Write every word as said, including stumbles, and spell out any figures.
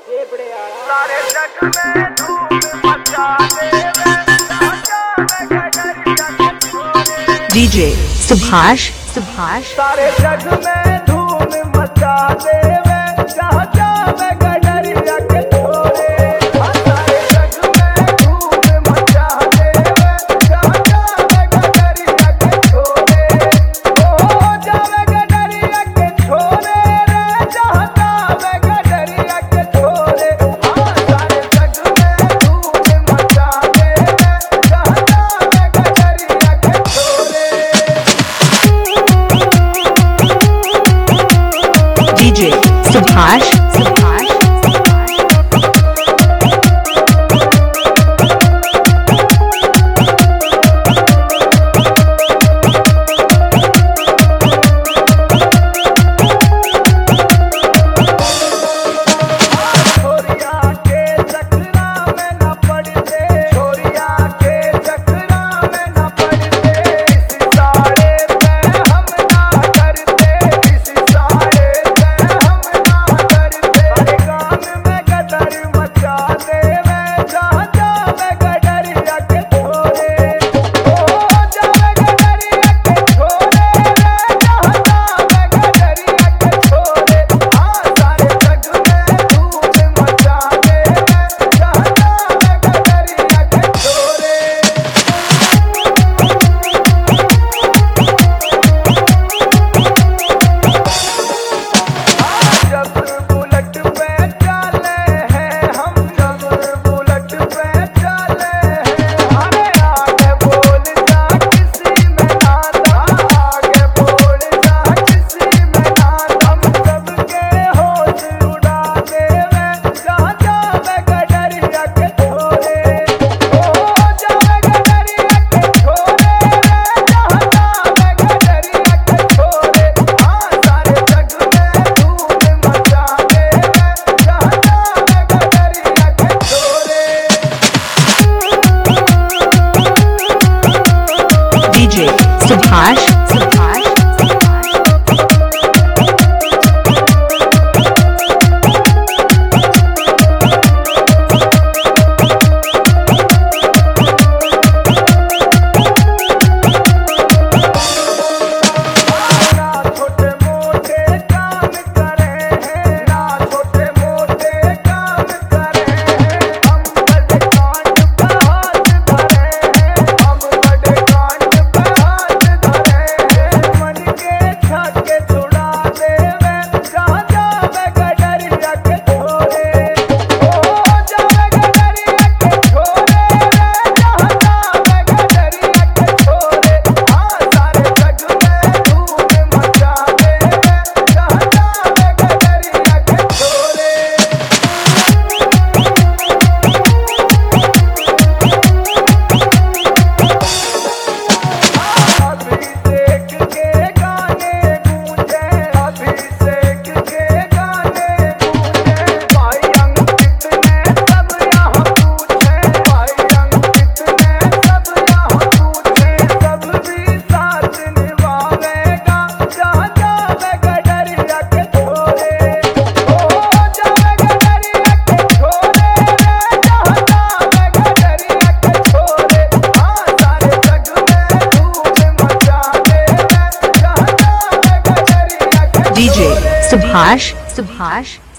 सारे जग में धूम मचा देवे डीजे सुभाष सुभाष सारे जग में धूम मचा देवे जहाँ जावे गडरिया के छोरे सारे जग में धूम मचा देवे जहाँ जावे गडरिया के छोरे ओ जावे गडरिया के छोरे रे जहाँ जावे गडरिया के छोरे हाँ सारे जग में धूम मचा देवे जहाँ जावे गडरिया के छोरे डीजे सुभाष सुभाष छोरिया के चक्रा में न पड़ते छोरिया के चक्रा में न पड़ते इस साड़े पे हम ना करते इस साड़े पे हम ना करते हर गान में गदर मचा देवे जहाँ जावे गडरिया के छोरे ओ जावे गडरिया के छोरे रे जहाँ जावे गडरिया के छोरे हाँ सारे जग में धूम मचा देवे जहाँ जावे गडरिया के छोरे जब बुलेट पे चले हैं हम जब बुलेट पे चले हैं अरे आगे बोल जा किसी में ना दम आगे बोल जा किसी में ना दम सबके होश उड़ा देवे जहाँ जावे गडरिया के छोरे ओ जावे गडरिया के छोरे रे जहाँ जावे गडरिया के छोरे हाँ सारे जग में धूम मचा देवे जहाँ जावे गडरिया के छोरे डीजे सुभाष सुभाष ना छोटे मोटे काम करे हैं ना छोटे मोटे काम करे हैं हम बड़े कांड पे हाथ धरे हैं हम बड़े कांड पे हाथ धरे हैं मन के छक्के छुड़ा देवे जहाँ जावे गडरिया के छोरे ओ जावे गडरिया के छोरे रे जहाँ जावे गडरिया के छोरे हाँ सारे जग में धूम मचा देवे जहाँ जावे गडरिया के छोरे अभिषेक के गाने गूंजे अभिषेक के गाने गूंजे भाई अंकित ने सब यहाँ पूछे भाई अंकित ने सब यहाँ पूछे सब भी साथ निभावेगा जहाँ जावे गडरिया के छोरे ओ जावे गडरिया के छोरे रे जहाँ जावे गडरिया के छोरे हाँ सारे जग में धूम मचा देवे जहाँ जावे गडरिया के डीजे छोरे सुभाष सुभाष